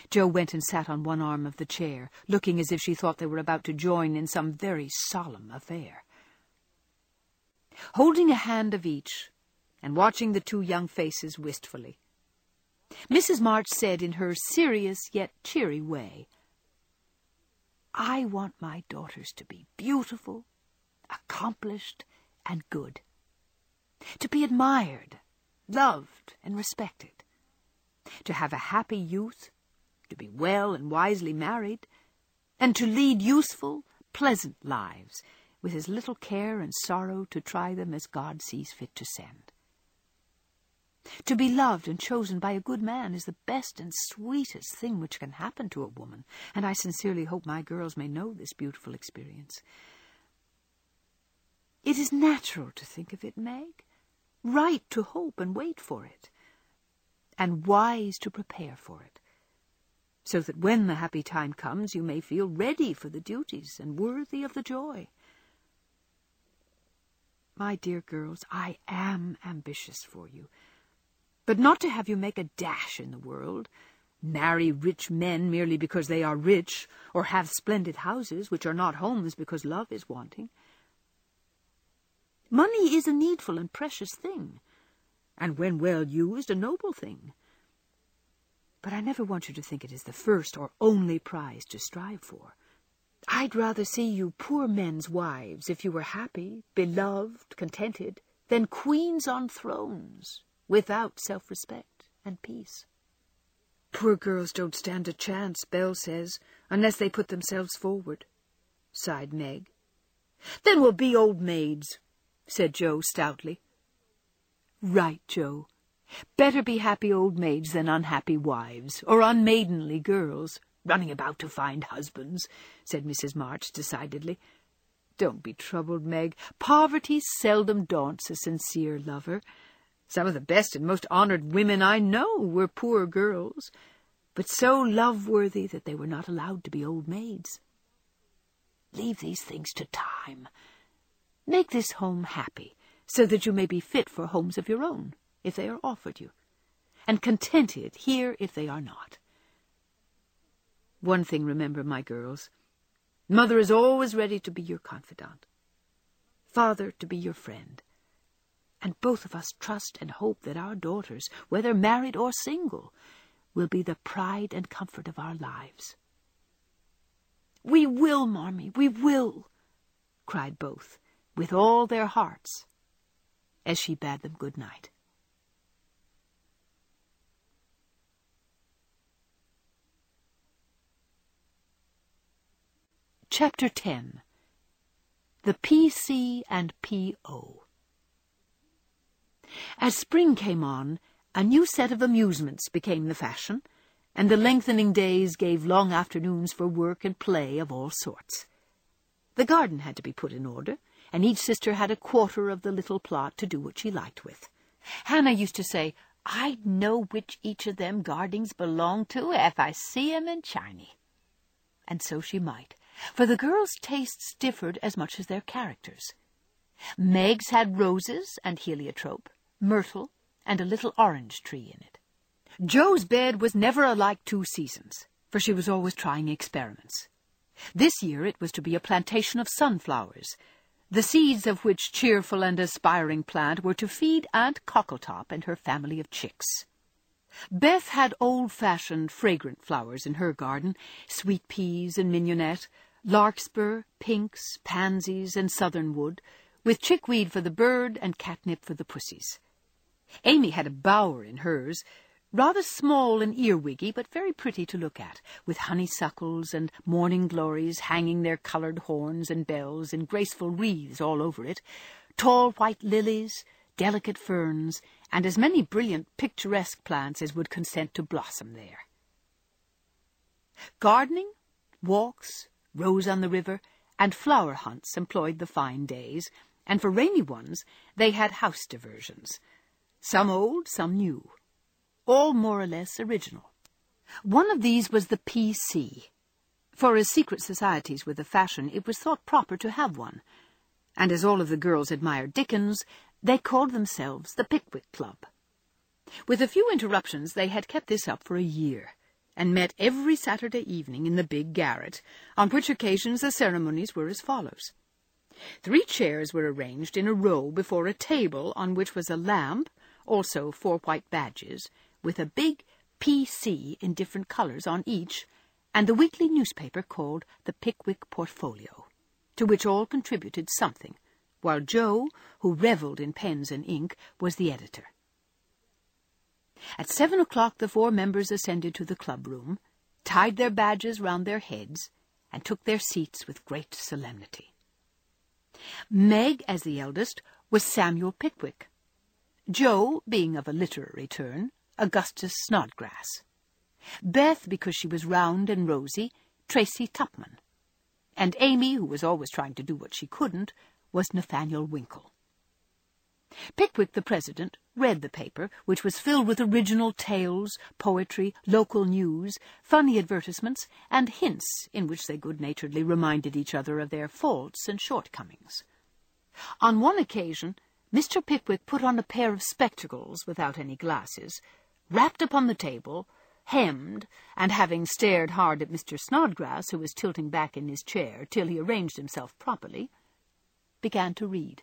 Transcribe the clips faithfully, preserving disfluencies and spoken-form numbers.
Jo went and sat on one arm of the chair, looking as if she thought they were about to join in some very solemn affair. Holding a hand of each, and watching the two young faces wistfully, Missus March said in her serious yet cheery way, "I want my daughters to be beautiful, accomplished, and good. To be admired, loved, and respected. To have a happy youth, to be well and wisely married, and to lead useful, pleasant lives, with as little care and sorrow to try them as God sees fit to send. To be loved and chosen by a good man is the best and sweetest thing which can happen to a woman, and I sincerely hope my girls may know this beautiful experience. It is natural to think of it, Meg, right to hope and wait for it, and wise to prepare for it, so that when the happy time comes you may feel ready for the duties and worthy of the joy. My dear girls, I am ambitious for you, but not to have you make a dash in the world, marry rich men merely because they are rich, or have splendid houses which are not homes because love is wanting. Money is a needful and precious thing, and when well used, a noble thing. But I never want you to think it is the first or only prize to strive for. I'd rather see you poor men's wives if you were happy, beloved, contented, than queens on thrones, without self-respect and peace. Poor girls don't stand a chance, Belle says, unless they put themselves forward, sighed Meg. Then we'll be old maids, said Jo stoutly. Right, Jo. Better be happy old maids than unhappy wives, or unmaidenly girls, running about to find husbands, said Missus March decidedly. Don't be troubled, Meg. Poverty seldom daunts a sincere lover. Some of the best and most honoured women I know were poor girls, but so love-worthy that they were not allowed to be old maids. Leave these things to time. Make this home happy, so that you may be fit for homes of your own, if they are offered you, and contented here if they are not. One thing remember, my girls. Mother is always ready to be your confidant, Father to be your friend, and both of us trust and hope that our daughters, whether married or single, will be the pride and comfort of our lives. We will, Marmee, we will, cried both, with all their hearts, as she bade them good night. Chapter ten. The P C and P O. As spring came on, a new set of amusements became the fashion, and the lengthening days gave long afternoons for work and play of all sorts. The garden had to be put in order, and each sister had a quarter of the little plot to do what she liked with. Hannah used to say, "I'd know which each of them gardings belonged to if I see 'em in Chiny." And so she might, for the girls' tastes differed as much as their characters. Meg's had roses and heliotrope, myrtle, and a little orange tree in it. Jo's bed was never alike two seasons, for she was always trying experiments. This year it was to be a plantation of sunflowers, the seeds of which cheerful and aspiring plant were to feed Aunt Cockletop and her family of chicks. Beth had old-fashioned, fragrant flowers in her garden, sweet peas and mignonette, larkspur, pinks, pansies, and southernwood, with chickweed for the bird and catnip for the pussies. Amy had a bower in hers, rather small and earwiggy, but very pretty to look at, with honeysuckles and morning glories hanging their coloured horns and bells in graceful wreaths all over it, tall white lilies, delicate ferns, and as many brilliant picturesque plants as would consent to blossom there. Gardening, walks, rows on the river, and flower hunts employed the fine days, and for rainy ones they had house diversions, some old, some new, all more or less original. One of these was the P C, for as secret societies were the fashion, it was thought proper to have one, and as all of the girls admired Dickens, they called themselves the Pickwick Club. With a few interruptions, they had kept this up for a year, and met every Saturday evening in the big garret, on which occasions the ceremonies were as follows. Three chairs were arranged in a row before a table on which was a lamp, also four white badges, with a big P C in different colours on each, and the weekly newspaper called the Pickwick Portfolio, to which all contributed something, while Joe, who revelled in pens and ink, was the editor. At seven o'clock the four members ascended to the club-room, tied their badges round their heads, and took their seats with great solemnity. Meg, as the eldest, was Samuel Pickwick. Joe, being of a literary turn, Augustus Snodgrass. Beth, because she was round and rosy, Tracy Tupman. And Amy, who was always trying to do what she couldn't, was Nathaniel Winkle. Pickwick, the president, read the paper, which was filled with original tales, poetry, local news, funny advertisements, and hints in which they good-naturedly reminded each other of their faults and shortcomings. On one occasion, Mister Pickwick put on a pair of spectacles without any glasses, rapped upon the table, hemmed, and having stared hard at Mister Snodgrass, who was tilting back in his chair till he arranged himself properly, began to read.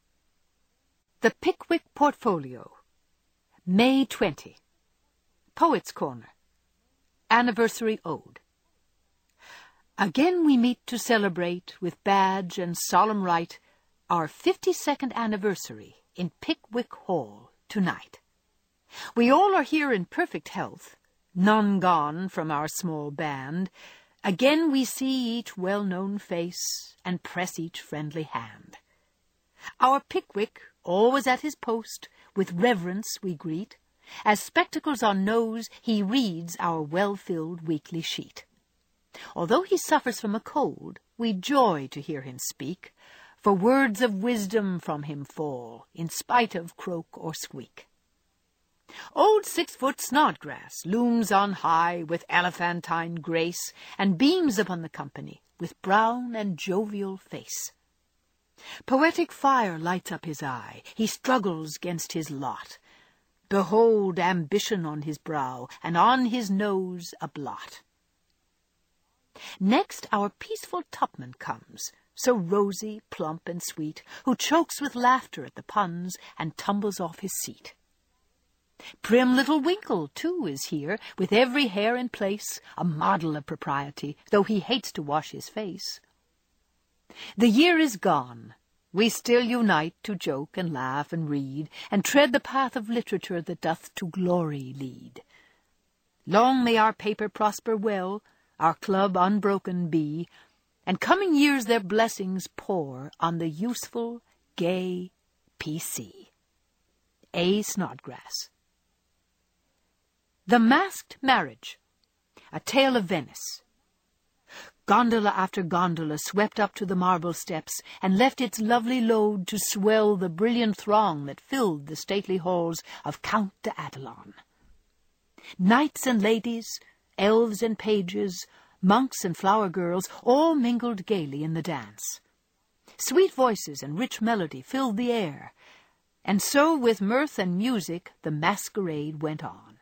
The Pickwick Portfolio, May twentieth. Poets' Corner. Anniversary Ode. Again we meet to celebrate, with badge and solemn rite, our fifty-second anniversary in Pickwick Hall tonight. We all are here in perfect health, none gone from our small band. Again we see each well-known face and press each friendly hand. Our Pickwick, always at his post, with reverence we greet. As spectacles on nose, he reads our well-filled weekly sheet. Although he suffers from a cold, we joy to hear him speak, for words of wisdom from him fall, in spite of croak or squeak. Old six-foot Snodgrass looms on high with elephantine grace, and beams upon the company with brown and jovial face. Poetic fire lights up his eye, he struggles against his lot. Behold ambition on his brow, and on his nose a blot. Next our peaceful Tupman comes, so rosy, plump, and sweet, who chokes with laughter at the puns, and tumbles off his seat. Prim little Winkle, too, is here, with every hair in place, a model of propriety, though he hates to wash his face. The year is gone. We still unite to joke and laugh and read, and tread the path of literature that doth to glory lead. Long may our paper prosper well, our club unbroken be, and coming years their blessings pour on the useful, gay P C. A. Snodgrass. The Masked Marriage, A Tale of Venice. Gondola after gondola swept up to the marble steps and left its lovely load to swell the brilliant throng that filled the stately halls of Count de Adelon. Knights and ladies, elves and pages, monks and flower girls, all mingled gaily in the dance. Sweet voices and rich melody filled the air, and so with mirth and music the masquerade went on.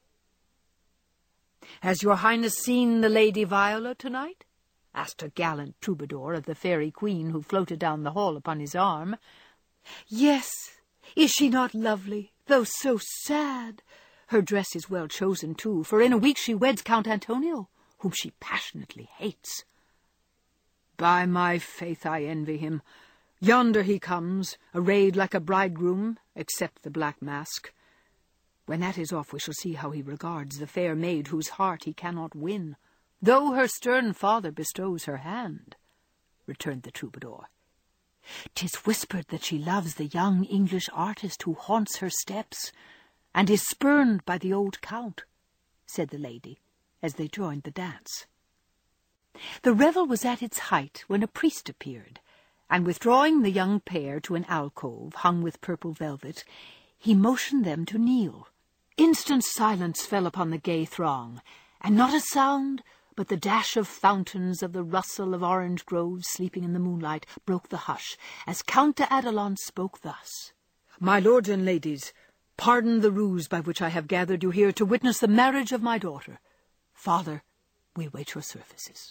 "Has your Highness seen the Lady Viola tonight?" asked a gallant troubadour of the fairy queen who floated down the hall upon his arm. "Yes, is she not lovely, though so sad? Her dress is well chosen, too, for in a week she weds Count Antonio, whom she passionately hates." "By my faith, I envy him. Yonder he comes, arrayed like a bridegroom, except the black mask. When that is off, we shall see how he regards the fair maid whose heart he cannot win, though her stern father bestows her hand," returned the troubadour. "'Tis whispered that she loves the young English artist who haunts her steps, and is spurned by the old count," said the lady, as they joined the dance. The revel was at its height when a priest appeared, and withdrawing the young pair to an alcove hung with purple velvet, he motioned them to kneel. Instant silence fell upon the gay throng, and not a sound but the dash of fountains, of the rustle of orange groves sleeping in the moonlight, broke the hush, as Count de Adelon spoke thus. "My lords and ladies, pardon the ruse by which I have gathered you here to witness the marriage of my daughter. Father, we wait your services.